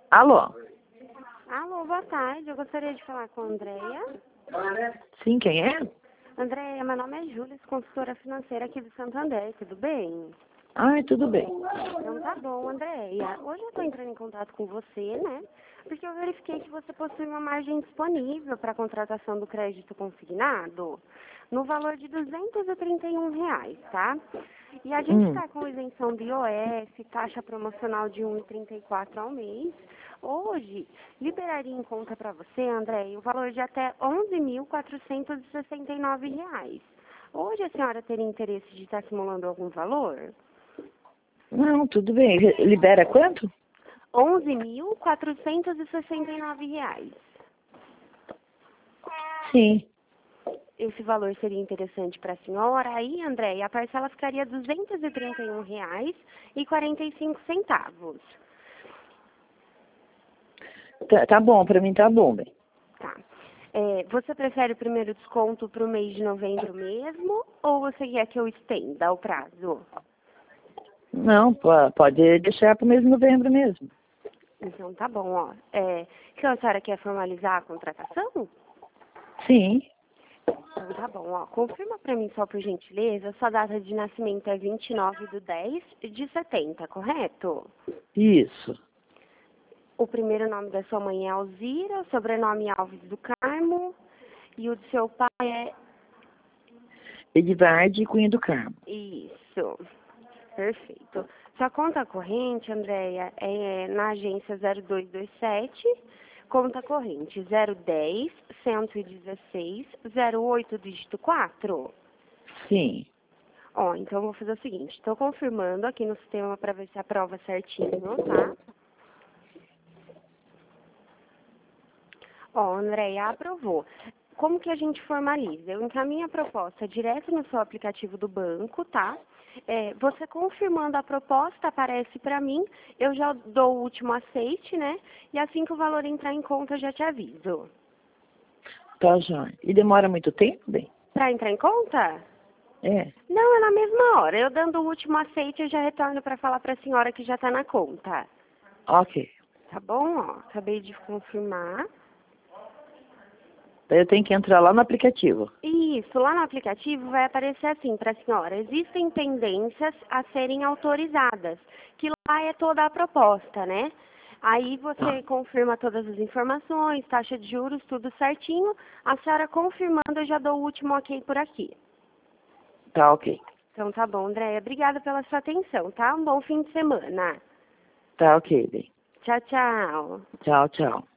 Alô? Alô, boa tarde. Eu gostaria de falar com a Andréia. Sim, quem é? Andréia, meu nome é Júlia, consultora financeira aqui do Santander, tudo bem? Ai, tudo bem. Então tá bom, Andréia. Hoje eu estou entrando em contato com você, né? Porque eu verifiquei que você possui uma margem disponível para a contratação do crédito consignado no valor de R$ 231, tá? E a gente está com isenção do IOF, taxa promocional de 1,34 ao mês. Hoje, liberaria em conta para você, André, o valor de até R$ 11.469. Hoje a senhora teria interesse de estar acumulando algum valor? Não, tudo bem. Libera quanto? R$ 11.469. Sim. Esse valor seria interessante para a senhora. Aí, André, a parcela ficaria R$ 231,45. Tá bom, pra mim tá bom, bem. Tá. Você prefere o primeiro desconto para o mês de novembro mesmo? Ou você quer que eu estenda o prazo? Não, pode deixar pro mês de novembro mesmo. Então tá bom, ó. Que a senhora quer formalizar a contratação? Sim, Então tá bom, ó. Confirma para mim só por gentileza, sua data de nascimento é 29/10/70, correto? isso. O primeiro nome da sua mãe é Alzira, o sobrenome é Alves do Carmo e o do seu pai é... Edvarde e Cunha do Carmo. Isso, perfeito. Sua conta corrente, Andréia, é na agência 0227, conta corrente 010-116-08, dígito 4. Sim. Ó, então eu vou fazer o seguinte, estou confirmando aqui no sistema para ver se aprova certinho, tá? Ó, Andréia, aprovou. Como que a gente formaliza? Eu encaminho a proposta direto no seu aplicativo do banco, tá? Você confirmando a proposta aparece para mim, eu já dou o último aceite, né? E assim que o valor entrar em conta, eu já te aviso. Tá, já. E demora muito tempo, bem? Para entrar em conta? É. Não, é na mesma hora. Eu dando o último aceite, eu já retorno para falar para a senhora que já está na conta. Ok. Tá bom? Ó, acabei de confirmar. Daí eu tenho que entrar lá no aplicativo. Isso, lá no aplicativo vai aparecer assim para a senhora, existem pendências a serem autorizadas, que lá é toda a proposta, né? Aí Tá. você confirma todas as informações, taxa de juros, tudo certinho. A senhora confirmando, eu já dou o último ok por aqui. Tá, ok. Então tá bom, Andréia. Obrigada pela sua atenção, tá? Um bom fim de semana. Tá, ok, bem. Tchau, tchau. Tchau, tchau.